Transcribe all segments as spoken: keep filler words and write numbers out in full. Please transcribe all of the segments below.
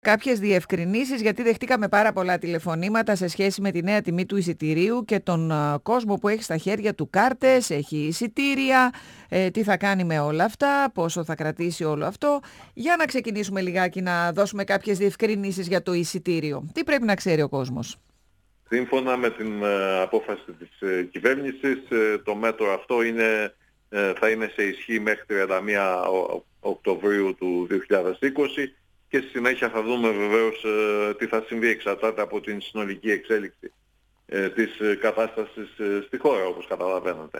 Κάποιες διευκρινήσεις, γιατί δεχτήκαμε πάρα πολλά τηλεφωνήματα σε σχέση με τη νέα τιμή του εισιτηρίου και τον α, κόσμο που έχει στα χέρια του κάρτες, έχει εισιτήρια, ε, τι θα κάνει με όλα αυτά, πόσο θα κρατήσει όλο αυτό. Για να ξεκινήσουμε λιγάκι να δώσουμε κάποιες διευκρινήσεις για το εισιτήριο. Τι πρέπει να ξέρει ο κόσμος? Σύμφωνα με την ε, απόφαση της ε, κυβέρνησης, ε, το μέτρο αυτό είναι, ε, θα είναι σε ισχύ μέχρι τριάντα μία Οκτωβρίου του δύο χιλιάδες είκοσι. Και στη συνέχεια θα δούμε βεβαίως ε, τι θα συμβεί, εξαρτάται από την συνολική εξέλιξη ε, της ε, κατάστασης ε, στη χώρα, όπως καταλαβαίνετε.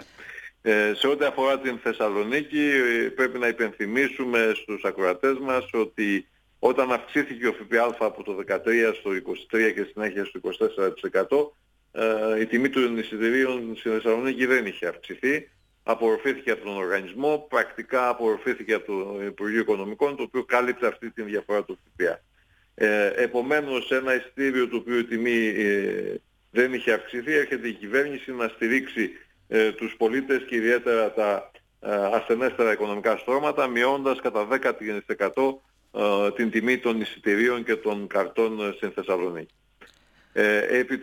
Ε, σε ό,τι αφορά την Θεσσαλονίκη, ε, πρέπει να υπενθυμίσουμε στους ακροατές μας ότι όταν αυξήθηκε ο ΦΠΑ από το δεκατρία στο είκοσι τρία και συνέχεια στο είκοσι τέσσερα τοις εκατό, ε, η τιμή των εισιτηρίων στη Θεσσαλονίκη δεν είχε αυξηθεί. Απορροφήθηκε από τον οργανισμό, πρακτικά απορροφήθηκε από το Υπουργείο Οικονομικών, το οποίο κάλυψε αυτή τη διαφορά του ΦΠΑ. Ε, επομένως, ένα εισιτήριο το οποίο η τιμή ε, δεν είχε αυξηθεί, έρχεται η κυβέρνηση να στηρίξει ε, τους πολίτες και ιδιαίτερα τα ε, ασθενέστερα οικονομικά στρώματα, μειώντας κατά δέκα τοις εκατό ε, την τιμή των εισιτηρίων και των καρτών στην Θεσσαλονίκη. Ε, επί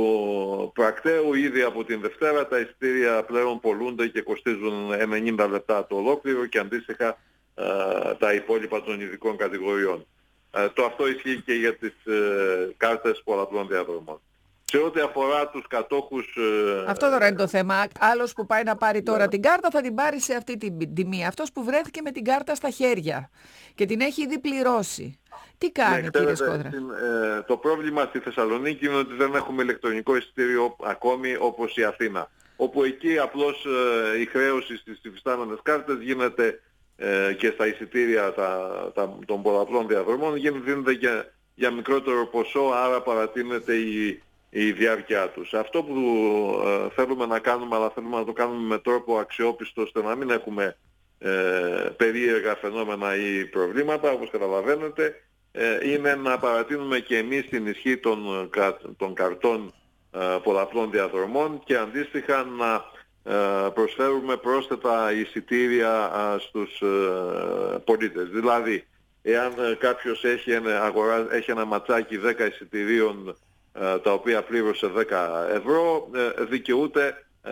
του πρακτέου ήδη από την Δευτέρα τα εισιτήρια πλέον πολλούνται και κοστίζουν ενενήντα λεπτά το ολόκληρο και αντίστοιχα ε, τα υπόλοιπα των ειδικών κατηγοριών. Ε, το αυτό ισχύει και για τις ε, κάρτες πολλαπλών διαδρομών. Σε ό,τι αφορά τους κατόχους... Ε, Αυτό τώρα είναι το θέμα. Άλλος που πάει να πάρει τώρα yeah. την κάρτα θα την πάρει σε αυτή την τιμή. Αυτός που βρέθηκε με την κάρτα στα χέρια και την έχει ήδη πληρώσει. Τι κάνει, ναι, κύριε Σκόδρα? Ε, το πρόβλημα στη Θεσσαλονίκη είναι ότι δεν έχουμε ηλεκτρονικό εισιτήριο ακόμη όπως η Αθήνα. Όπου εκεί απλώς ε, η χρέωση στις υφιστάμενες κάρτες γίνεται ε, και στα εισιτήρια τα, τα, των πολλαπλών διαδρομών γίνεται για, για μικρότερο ποσό, άρα παρατείνεται η, η διάρκεια τους. Αυτό που ε, θέλουμε να κάνουμε, αλλά θέλουμε να το κάνουμε με τρόπο αξιόπιστο, ώστε να μην έχουμε ε, περίεργα φαινόμενα ή προβλήματα, όπως καταλαβαίνετε, είναι να παρατείνουμε και εμείς την ισχύ των, των καρτών ε, πολλαπλών διαδρομών και αντίστοιχα να ε, προσφέρουμε πρόσθετα εισιτήρια ε, στους ε, πολίτες. Δηλαδή, εάν ε, κάποιος έχει ένα, αγορά, έχει ένα ματσάκι δέκα εισιτηρίων ε, τα οποία πλήρωσε δέκα ευρώ, ε, δικαιούται, ε,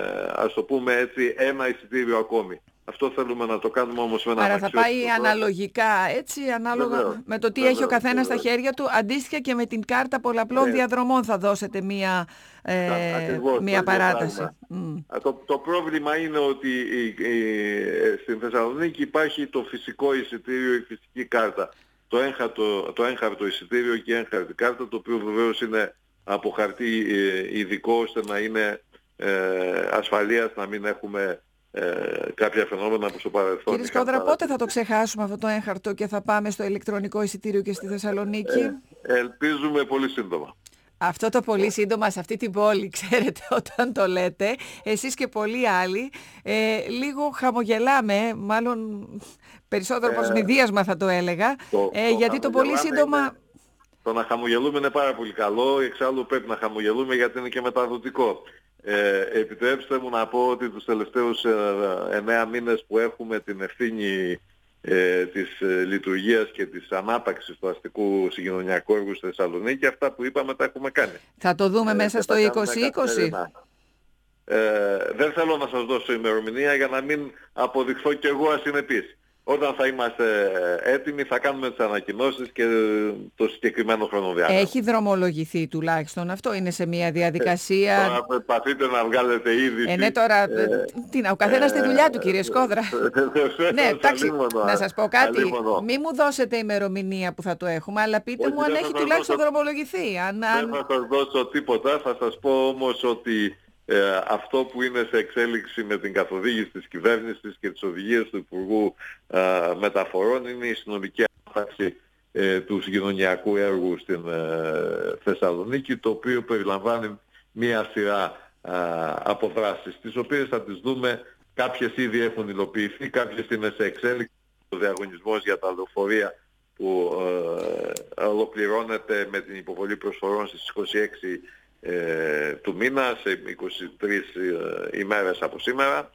ας το πούμε έτσι, ένα εισιτήριο ακόμη. Αυτό θέλουμε να το κάνουμε όμως με ένα Άρα θα πάει τρόπο. Αναλογικά, έτσι, ανάλογα βεβαίως, με το τι βεβαίως, έχει ο καθένας στα χέρια του, αντίστοιχα και με την κάρτα πολλαπλών ναι. διαδρομών θα δώσετε μία, ε, Ακριβώς, μία παράταση. Mm. Το, το πρόβλημα είναι ότι η, η, στην Θεσσαλονίκη υπάρχει το φυσικό εισιτήριο, η φυσική κάρτα. Το έγχαρτο, το έγχαρτο εισιτήριο και η έγχαρτη κάρτα, το οποίο βεβαίως είναι από χαρτί ειδικό, ώστε να είναι ε, ασφαλείας, να μην έχουμε... Ε, κάποια φαινόμενα που στο παρελθόν... Κύριε Σκόδρα, πότε θα το ξεχάσουμε αυτό το έγχαρτο και θα πάμε στο ηλεκτρονικό εισιτήριο και στη Θεσσαλονίκη? Ε, ελπίζουμε πολύ σύντομα. Αυτό το πολύ σύντομα σε αυτή την πόλη, ξέρετε, όταν το λέτε, εσείς και πολλοί άλλοι, ε, λίγο χαμογελάμε, μάλλον περισσότερο προς μηδίασμα θα το έλεγα, το, ε, το γιατί το πολύ σύντομα... Είναι, το να χαμογελούμε είναι πάρα πολύ καλό, εξάλλου πρέπει να χαμογελούμε γιατί είναι και μεταδοτικό. Ε, επιτρέψτε μου να πω ότι τους τελευταίους ε, εννέα μήνες που έχουμε την ευθύνη ε, της ε, λειτουργίας και της ανάπαξης του αστικού συγκοινωνιακού έργου στη Θεσσαλονίκη, αυτά που είπαμε τα έχουμε κάνει. Θα το δούμε ε, μέσα στο είκοσι είκοσι. Ε, δεν θέλω να σας δώσω ημερομηνία για να μην αποδειχθώ κι εγώ ασυνεπής. Όταν θα είμαστε έτοιμοι θα κάνουμε τις ανακοινώσεις και το συγκεκριμένο χρονοδιάγραμμα. Έχει δρομολογηθεί τουλάχιστον αυτό, είναι σε μια διαδικασία... Ε, τώρα προσπαθείτε να βγάλετε ήδη... Ε, ναι, τώρα, ε, τι, ο καθένας στη δουλειά του, κύριε Σκόδρα. Ναι, εντάξει, να σας πω κάτι, μη μου δώσετε ημερομηνία που θα το έχουμε, αλλά πείτε Όχι, μου αν έχει τουλάχιστον δώσω... δρομολογηθεί. Αν, αν... Δεν θα σας δώσω τίποτα, θα σας πω όμως ότι... Ε, αυτό που είναι σε εξέλιξη με την καθοδήγηση της κυβέρνησης και τις οδηγίες του Υπουργού ε, Μεταφορών είναι η συνολική ανάπτυξη ε, του συγκοινωνιακού έργου στην ε, Θεσσαλονίκη, το οποίο περιλαμβάνει μία σειρά ε, από δράσεις, τις οποίες θα τις δούμε. Κάποιες ήδη έχουν υλοποιηθεί, κάποιες είναι σε εξέλιξη. Ο διαγωνισμός για τα λεωφορεία που ε, ολοκληρώνεται με την υποβολή προσφορών στις είκοσι έξι Ε, του μήνα, σε είκοσι τρεις ε, ημέρες από σήμερα.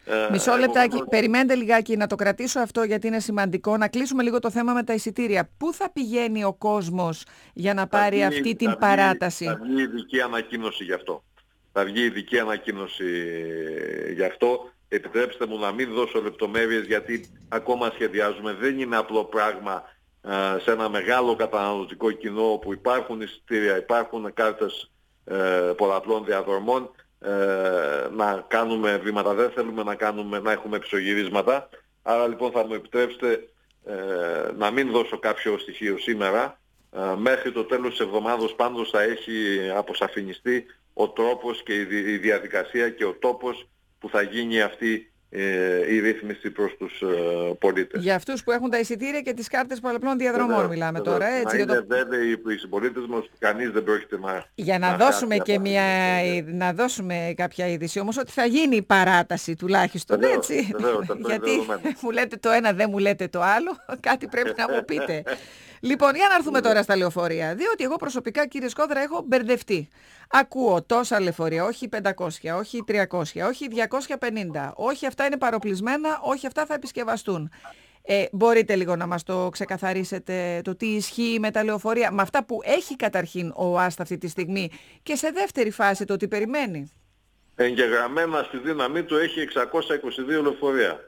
Μισό λεπτάκι, περιμένετε λιγάκι να το κρατήσω αυτό γιατί είναι σημαντικό. Να κλείσουμε λίγο το θέμα με τα εισιτήρια. Πού θα πηγαίνει ο κόσμος για να πάρει βγει, αυτή την θα παράταση? Βγει, θα βγει ειδική ανακοίνωση γι' αυτό. Θα βγει ειδική ανακοίνωση γι' αυτό. Επιτρέψτε μου να μην δώσω λεπτομέρειες γιατί ακόμα σχεδιάζουμε. Δεν είναι απλό πράγμα ε, σε ένα μεγάλο καταναλωτικό κοινό όπου υπάρχουν εισιτήρια, υπάρχουν κάρτες ε, πολλαπλών διαδρομών. Ε, να κάνουμε βήματα, δεν θέλουμε να, κάνουμε, να έχουμε ψωγυρίσματα. Άρα λοιπόν θα μου επιτρέψετε ε, να μην δώσω κάποιο στοιχείο σήμερα. Ε, μέχρι το τέλος της εβδομάδος πάντως θα έχει αποσαφινιστεί ο τρόπος και η διαδικασία και ο τόπος που θα γίνει αυτή ε, η ρύθμιση προς τους ε, πολίτες. Για αυτούς που έχουν τα εισιτήρια και τις κάρτες πολλαπλών διαδρομών βεβαίως, μιλάμε βεβαίως. Τώρα. Έτσι, να είναι το... βέβαιοι οι συμπολίτες μας, κανείς δεν πρόκειται να... Για να, να δώσουμε και μια, να δώσουμε κάποια είδηση όμως ότι θα γίνει η παράταση τουλάχιστον, βεβαίως, έτσι. Βεβαίως, γιατί μου λέτε το ένα, δεν μου λέτε το άλλο, κάτι πρέπει να μου πείτε. Λοιπόν, για να έρθουμε τώρα στα λεωφορεία, διότι εγώ προσωπικά, κύριε Σκόδρα, έχω μπερδευτεί. Ακούω τόσα λεωφορεία, όχι πεντακόσια, όχι τριακόσια, όχι διακόσια πενήντα, όχι αυτά είναι παροπλισμένα, όχι αυτά θα επισκευαστούν. Ε, μπορείτε λίγο να μας το ξεκαθαρίσετε το τι ισχύει με τα λεωφορεία, με αυτά που έχει καταρχήν ο ΟΑΣΤ αυτή τη στιγμή και σε δεύτερη φάση το τι περιμένει? Εγγεγραμμένα στη δύναμή του έχει εξακόσια είκοσι δύο λεωφορεία.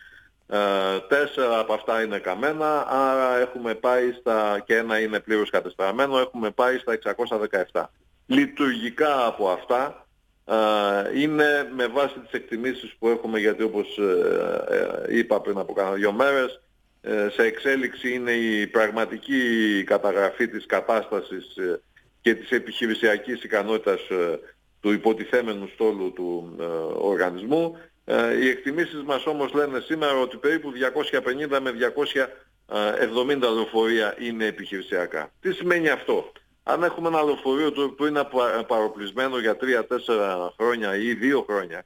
Uh, τέσσερα από αυτά είναι καμένα, άρα έχουμε πάει στα, και ένα είναι πλήρως κατεστραμμένο, έχουμε πάει στα εξακόσια δεκαεπτά. Λειτουργικά από αυτά uh, είναι με βάση τις εκτιμήσεις που έχουμε, γιατί όπως uh, uh, είπα πριν από κάνα δύο μέρες, uh, σε εξέλιξη είναι η πραγματική καταγραφή της κατάστασης uh, και της επιχειρησιακής ικανότητας uh, του υποτιθέμενου στόλου του uh, οργανισμού. Οι εκτιμήσεις μας όμως λένε σήμερα ότι περίπου διακόσια πενήντα με διακόσια εβδομήντα λεωφορεία είναι επιχειρησιακά. Τι σημαίνει αυτό? Αν έχουμε ένα λεωφορείο που είναι παροπλισμένο για τρία τέσσερα χρόνια ή δύο χρόνια,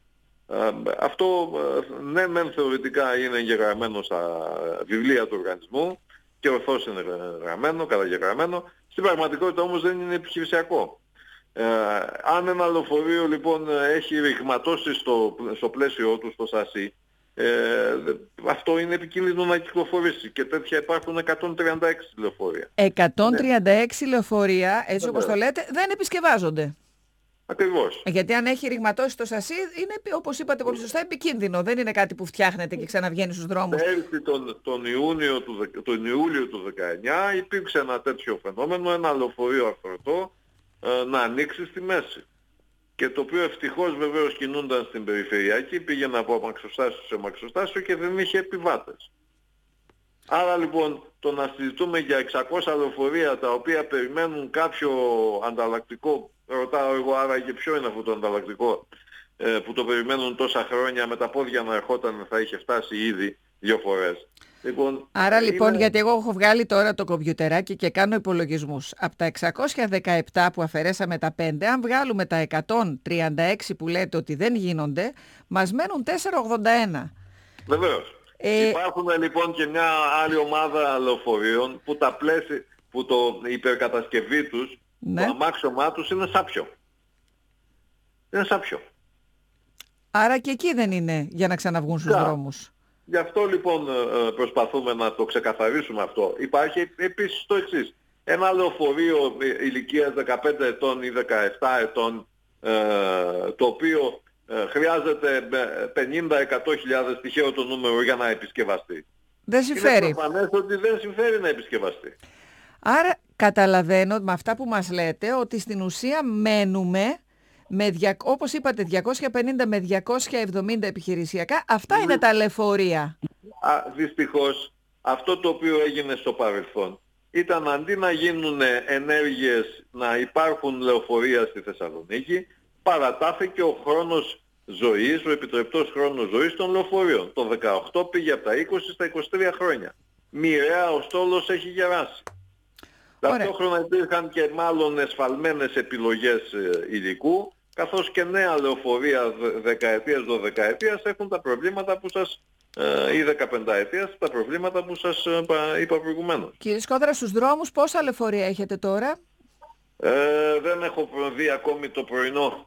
αυτό ναι μεν θεωρητικά είναι εγγεγραμμένο στα βιβλία του οργανισμού και ορθώς είναι γραμμένο, καταγεγραμμένο, στην πραγματικότητα όμως δεν είναι επιχειρησιακό. Ε, αν ένα λεωφορείο λοιπόν έχει ρηγματώσει στο, στο πλαίσιο του, στο σασί, ε, αυτό είναι επικίνδυνο να κυκλοφορήσει και τέτοια υπάρχουν εκατόν τριάντα έξι λεωφορεία. εκατόν τριάντα έξι ναι. λεωφορεία, έτσι όπως το λέτε, δεν επισκευάζονται. Ακριβώς. Γιατί αν έχει ρηγματώσει το σασί, είναι όπως είπατε πολύ σωστά επικίνδυνο. Δεν είναι κάτι που φτιάχνεται και ξαναβγαίνει στους δρόμους. Πέρσι τον, τον, Ιούνιο του, τον Ιούλιο του δεκαεννιά υπήρξε ένα τέτοιο φαινόμενο, ένα λεωφορείο αρθρωτό να ανοίξει στη μέση. Και το οποίο ευτυχώς βεβαίως κινούνταν στην περιφερειακή, πήγαινε από αμαξοστάσιο σε αμαξοστάσιο και δεν είχε επιβάτες. Άρα λοιπόν το να συζητούμε για εξακόσια λεωφορεία τα οποία περιμένουν κάποιο ανταλλακτικό, ρωτάω εγώ άραγε ποιο είναι αυτό το ανταλλακτικό ε, που το περιμένουν τόσα χρόνια, με τα πόδια να ερχόταν θα είχε φτάσει ήδη δύο φορές. Λοιπόν, Άρα λοιπόν, είναι... γιατί εγώ έχω βγάλει τώρα το κομπιουτεράκι και κάνω υπολογισμούς. Από τα εξακόσια δεκαεπτά που αφαιρέσαμε τα πέντε, αν βγάλουμε τα εκατόν τριάντα έξι που λέτε ότι δεν γίνονται, μας μένουν τετρακόσια ογδόντα ένα. Βεβαίως. Ε... Υπάρχουν λοιπόν και μια άλλη ομάδα λεωφορείων που, τα πλαίσι, που το η υπερκατασκευή τους, ναι. το αμάξωμά τους είναι σάπιο. Είναι σάπιο. Άρα και εκεί δεν είναι για να ξαναβγούν στους yeah. δρόμους. Γι' αυτό λοιπόν προσπαθούμε να το ξεκαθαρίσουμε αυτό. Υπάρχει επίσης το εξής. Ένα λεωφορείο ηλικίας δεκαπέντε ετών ή δεκαεπτά ετών, το οποίο χρειάζεται πενήντα με εκατό χιλιάδες, τυχαίο το νούμερο, για να επισκευαστεί. Δεν συμφέρει. Είναι προφανές ότι δεν συμφέρει να επισκευαστεί. Άρα καταλαβαίνω με αυτά που μας λέτε ότι στην ουσία μένουμε... Με, όπως είπατε, διακόσια πενήντα με διακόσια εβδομήντα επιχειρησιακά, αυτά είναι τα λεωφορεία. Α, δυστυχώς, αυτό το οποίο έγινε στο παρελθόν ήταν αντί να γίνουν ενέργειες να υπάρχουν λεωφορεία στη Θεσσαλονίκη, παρατάθηκε ο χρόνος ζωής, ο επιτρεπτός χρόνος ζωής των λεωφορείων. Το δεκαοκτώ πήγε από τα είκοσι στα είκοσι τρία χρόνια. Μοιραία ο στόλος έχει γεράσει. Ταυτόχρονα υπήρχαν και μάλλον εσφαλμένες επιλογές υλικού, καθώς και νέα λεωφορεία δεκαετίας, δωδεκαετίας έχουν τα προβλήματα που σας, ή δεκαπενταετίας, τα προβλήματα που σας είπα προηγουμένως. Κύριε Σκόδρα, στους δρόμους πόσα λεωφορεία έχετε τώρα? Ε, δεν έχω δει ακόμη το πρωινό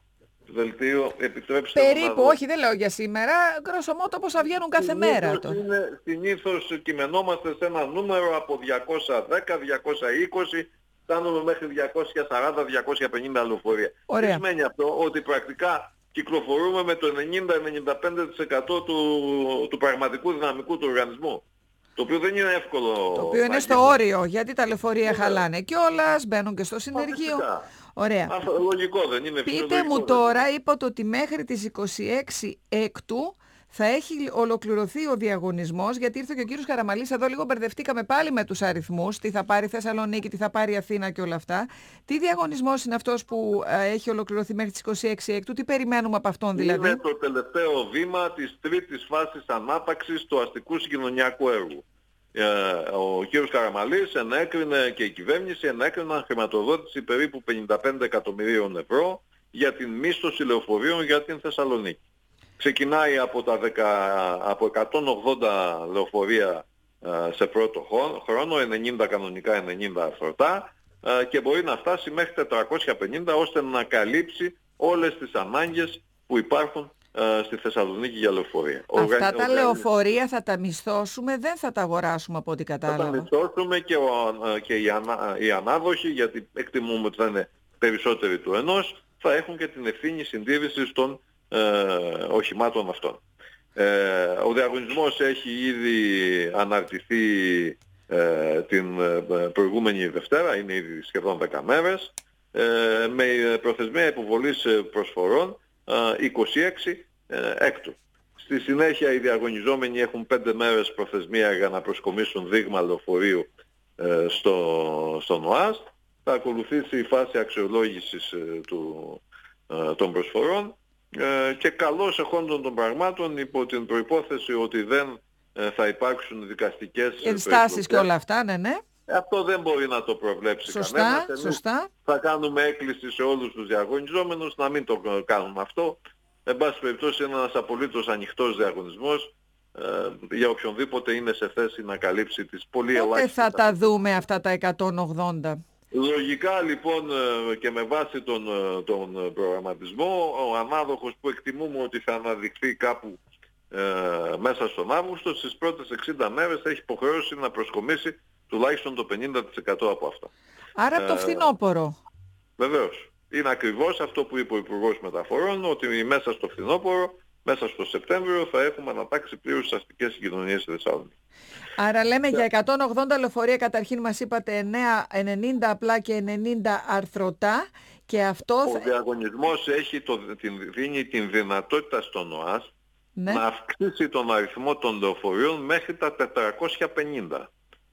δελτίο, επιτρέψτε μου Περίπου, να... όχι δεν λέω για σήμερα, γκροσομότο πόσα βγαίνουν κάθε μέρα. Είναι, συνήθως κειμενόμαστε σε ένα νούμερο από διακόσια δέκα, διακόσια είκοσι, φτάνουμε μέχρι διακόσια σαράντα, διακόσια πενήντα λεωφορεία. Τι σημαίνει αυτό? Ότι πρακτικά κυκλοφορούμε με το ενενήντα με ενενήντα πέντε τοις εκατό του, του πραγματικού δυναμικού του οργανισμού. Το οποίο δεν είναι εύκολο. Το οποίο είναι στο όριο, γιατί τα λεωφορεία χαλάνε κιόλας, μπαίνουν και στο συνεργείο. Ωραία. Αυτό λογικό δεν είναι? Πείτε μου τώρα, είπατε ότι μέχρι τις είκοσι έξι Έκτου θα έχει ολοκληρωθεί ο διαγωνισμός, γιατί ήρθε και ο κύριος Καραμαλής εδώ, λίγο μπερδευτήκαμε πάλι με τους αριθμούς, τι θα πάρει Θεσσαλονίκη, τι θα πάρει Αθήνα και όλα αυτά. Τι διαγωνισμός είναι αυτός που α, έχει ολοκληρωθεί μέχρι τις είκοσι έξι Έκτου, τι περιμένουμε από αυτόν δηλαδή? Είναι το τελευταίο βήμα της τρίτης φάσης ανάπαξης του αστικού συγκοινωνιακού έργου. Ο κύριος Καραμαλής ενέκρινε και η κυβέρνηση ενέκριναν χρηματοδότηση περίπου πενήντα πέντε εκατομμυρίων ευρώ για την μίσθωση λεωφορείων για την Θεσσαλονίκη. Ξεκινάει από, τα δέκα, από εκατόν ογδόντα λεωφορεία σε πρώτο χρόνο, ενενήντα κανονικά, ενενήντα αρθρωτά, και μπορεί να φτάσει μέχρι τετρακόσια πενήντα ώστε να καλύψει όλες τις ανάγκες που υπάρχουν στη Θεσσαλονίκη για λεωφορεία. Αυτά τα λεωφορεία θα τα μισθώσουμε, δεν θα τα αγοράσουμε από ό,τι κατάλαβα? Θα τα μισθώσουμε και, ο, και οι, ανα, οι ανάδοχοι, γιατί εκτιμούμε ότι θα είναι περισσότεροι του ενός, θα έχουν και την ευθύνη συντήρησης των ε, οχημάτων αυτών. Ε, ο διαγωνισμός έχει ήδη αναρτηθεί ε, την προηγούμενη Δευτέρα, είναι ήδη σχεδόν δέκα μέρες, ε, με προθεσμία υποβολής προσφορών είκοσι έξι Έκτου. Στη συνέχεια οι διαγωνιζόμενοι έχουν πέντε μέρες προθεσμία για να προσκομίσουν δείγμα λεωφορείου ε, στο, στον ΟΑΣΤ. Θα ακολουθήσει η φάση αξιολόγησης ε, του, ε, των προσφορών ε, και καλώς εχόντων των πραγμάτων, υπό την προϋπόθεση ότι δεν ε, θα υπάρξουν δικαστικές ενστάσεις και όλα αυτά, ναι, ναι. Αυτό δεν μπορεί να το προβλέψει σωστά, κανένας. Εμείς σωστά. θα κάνουμε έκκληση σε όλους τους διαγωνιζόμενους να μην το κάνουμε αυτό. Εν πάση περιπτώσει είναι ένας απολύτως ανοιχτός διαγωνισμός ε, για οποιονδήποτε είναι σε θέση να καλύψει τις πολύ ελάχιστες. Πότε θα τα δούμε αυτά τα εκατόν ογδόντα? Λογικά λοιπόν και με βάση τον, τον προγραμματισμό, ο ανάδοχος που εκτιμούμε ότι θα αναδειχθεί κάπου ε, μέσα στον Αύγουστο, στις πρώτες εξήντα μέρες έχει υποχρεώσει να προσκομίσει τουλάχιστον το πενήντα τοις εκατό από αυτά. Άρα από το φθινόπωρο. Βεβαίως. Είναι ακριβώς αυτό που είπε ο Υπουργός Μεταφορών, ότι μέσα στο φθινόπωρο, μέσα στο Σεπτέμβριο θα έχουμε ανατάξει πλήρως τις αστικές συγκοινωνίες στη Θεσσαλονίκη. Άρα λέμε για εκατόν ογδόντα λεωφορεία, καταρχήν μας είπατε ενενήντα απλά και ενενήντα αρθρωτά, και αυτό... Ο θα... διαγωνισμός έχει το, την, δίνει την δυνατότητα στον ΟΑΣ, ναι, να αυξήσει τον αριθμό των λεωφορείων μέχρι τα τετρακόσια πενήντα.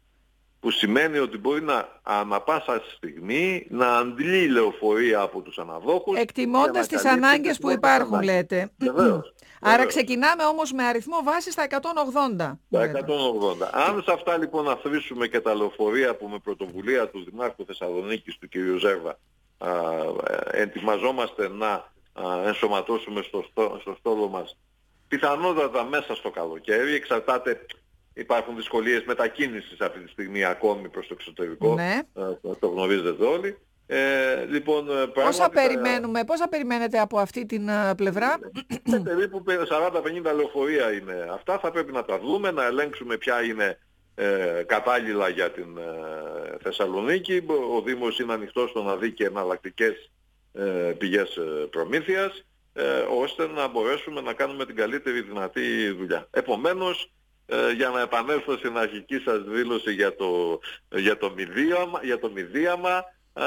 Που σημαίνει ότι μπορεί να ανά πάσα στιγμή να αντλεί λεωφορεία από τους αναδόχους. Εκτιμώντας τις ανάγκες που υπάρχουν, λέτε. Βεβαίως. Άρα Βεβαίως. Ξεκινάμε όμως με αριθμό βάση στα εκατόν ογδόντα. Τα εκατόν ογδόντα. Αν σε αυτά λοιπόν αφήσουμε και τα λεωφορεία που με πρωτοβουλία του Δημάρχου Θεσσαλονίκης, του κ. Ζέρβα, α, ετοιμαζόμαστε να α, ενσωματώσουμε στο, στο, στο στόλο μας, πιθανότατα μέσα στο καλοκαίρι, εξαρτάται... Υπάρχουν δυσκολίες μετακίνησης αυτή τη στιγμή ακόμη προς το εξωτερικό, ναι, το γνωρίζετε όλοι. Ε, λοιπόν, πόσα, περιμένουμε, πόσα περιμένετε από αυτή την uh, πλευρά? Ε, περίπου σαράντα πενήντα λεωφορεία είναι αυτά. Θα πρέπει να τα δούμε, να ελέγξουμε ποια είναι ε, κατάλληλα για την ε, Θεσσαλονίκη. Ο Δήμος είναι ανοιχτός στο να δει και εναλλακτικές ε, πηγές προμήθειας, ε, ώστε να μπορέσουμε να κάνουμε την καλύτερη δυνατή δουλειά. Επομένως, Ε, για να επανέλθω στην αρχική σας δήλωση για το, για το μηδίαμα, για το μηδίαμα ε,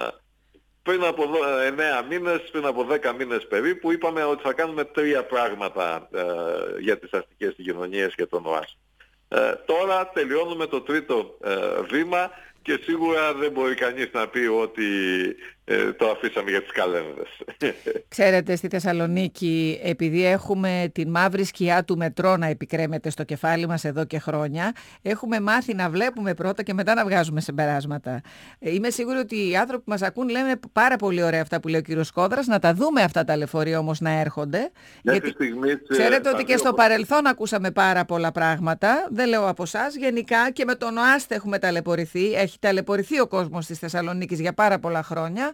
πριν από εννέα μήνες, πριν από δέκα μήνες περίπου, είπαμε ότι θα κάνουμε τρία πράγματα ε, για τις αστικές συγκοινωνίες και τον ΟΑΣ. Ε, τώρα τελειώνουμε το τρίτο ε, βήμα και σίγουρα δεν μπορεί κανείς να πει ότι ε, το αφήσαμε για τις καλένδες. Ξέρετε, στη Θεσσαλονίκη, επειδή έχουμε την μαύρη σκιά του μετρό να επικρέμεται στο κεφάλι μας εδώ και χρόνια, έχουμε μάθει να βλέπουμε πρώτα και μετά να βγάζουμε συμπεράσματα. Είμαι σίγουρη ότι οι άνθρωποι που μας ακούν λένε πάρα πολύ ωραία αυτά που λέει ο κύριος Κόδρας, να τα δούμε αυτά τα λεωφορεία όμως να έρχονται. Γιατί στιγμής, ξέρετε ότι και στο παρελθόν ακούσαμε πάρα πολλά πράγματα, δεν λέω από εσάς, γενικά και με τον ΟΑΣΤ έχουμε ταλαιπωρηθεί, έχει ταλαιπωρηθεί ο κόσμος της Θεσσαλονίκης για πάρα πολλά χρόνια.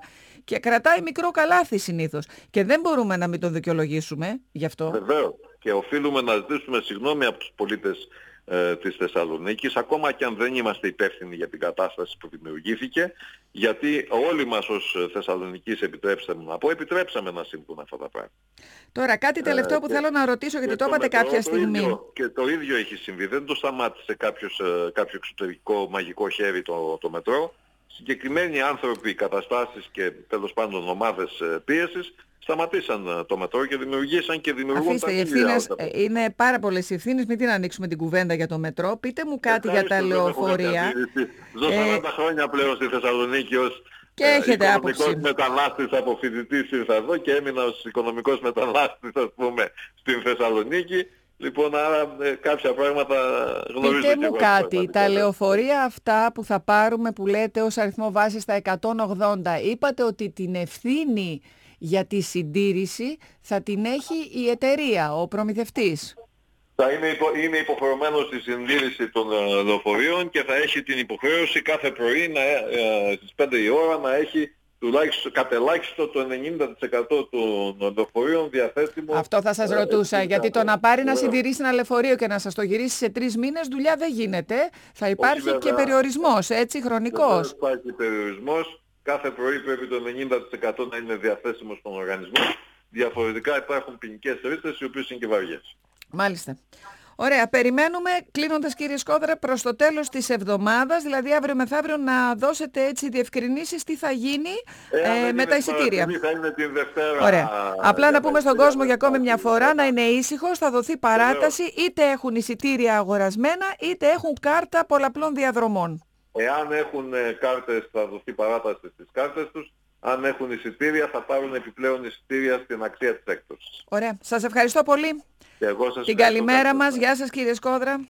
και κρατάει μικρό καλάθι συνήθως. Και δεν μπορούμε να μην τον δικαιολογήσουμε γι' αυτό. Βεβαίως. Και οφείλουμε να ζητήσουμε συγγνώμη από τους πολίτες ε, της Θεσσαλονίκης, ακόμα και αν δεν είμαστε υπεύθυνοι για την κατάσταση που δημιουργήθηκε, γιατί όλοι μας ως Θεσσαλονικείς, επιτρέψτε μου να πω, επιτρέψαμε να συμβούν αυτά τα πράγματα. Τώρα κάτι τελευταίο ε, που και, θέλω να ρωτήσω, γιατί το είπατε κάποια στιγμή. Ίδιο, και το ίδιο έχει συμβεί, δεν το σταμάτησε κάποιος, ε, κάποιο εξωτερικό μαγικό χέρι το, το μετρό. Συγκεκριμένοι άνθρωποι, καταστάσεις και τέλος πάντων ομάδες ε, πίεσης σταματήσαν το μετρό και δημιουργήσαν και δημιουργούν. Αφήστε, οι ευθύνες, είναι πάρα πολλές ευθύνες, μην την ανοίξουμε την κουβέντα για το μετρό. Πείτε μου κάτι Ευχαριστώ, για τα λεωφορεία. Ζω σαράντα ε, χρόνια πλέον στη Θεσσαλονίκη ως και έχετε ε, οικονομικός άποψη. μετανάστης από φοιτητής ήρθα εδώ και έμεινα ως οικονομικός μετανάστης, ας πούμε, στην Θεσσαλονίκη. Λοιπόν, άρα ε, κάποια πράγματα γνωρίζω. Πείτε μου κάτι, τα λεωφορεία αυτά που θα πάρουμε, που λέτε ως αριθμό βάσης στα εκατόν ογδόντα, είπατε ότι την ευθύνη για τη συντήρηση θα την έχει η εταιρεία, ο προμηθευτής. Θα είναι, υπο, είναι υποχρεωμένος στη συντήρηση των ε, λεωφορείων και θα έχει την υποχρέωση κάθε πρωί να, ε, στις πέντε η ώρα να έχει τουλάχιστον κατελάχιστο το ενενήντα τοις εκατό των λεωφορείων διαθέσιμο. Αυτό θα σας ε, ρωτούσα, ε, γιατί το να πάρει ε, να συντηρήσει ένα λεωφορείο και να σας το γυρίσει σε τρεις μήνες δουλειά δεν γίνεται. Θα υπάρχει όχι, και βέβαια, περιορισμός, έτσι, χρονικός. Δεν υπάρχει περιορισμός. Κάθε πρωί πρέπει το ενενήντα τοις εκατό να είναι διαθέσιμο στον οργανισμό. Διαφορετικά υπάρχουν ποινικές ρήτρες οι οποίες είναι και βαριές. Μάλιστα. Ωραία, περιμένουμε, κλείνοντας κύριε Σκόδρα, προς το τέλος της εβδομάδας, δηλαδή αύριο μεθαύριο, να δώσετε έτσι διευκρινήσεις τι θα γίνει ε, ε, με τα εισιτήρια. Θα είναι την Δευτέρα. Ωραία. Απλά να πούμε στον κόσμο για ακόμη μια φορά να είναι ήσυχος, θα δοθεί παράταση, είτε έχουν εισιτήρια αγορασμένα, είτε έχουν κάρτα πολλαπλών διαδρομών. Εάν έχουν κάρτες θα δοθεί παράταση στις κάρτες τους. Αν έχουν εισιτήρια θα πάρουν επιπλέον εισιτήρια στην αξία της έκπτωσης. Ωραία. Σας ευχαριστώ πολύ. Και εγώ σας την καλημέρα μας. Γεια σας κύριε Σκόδρα.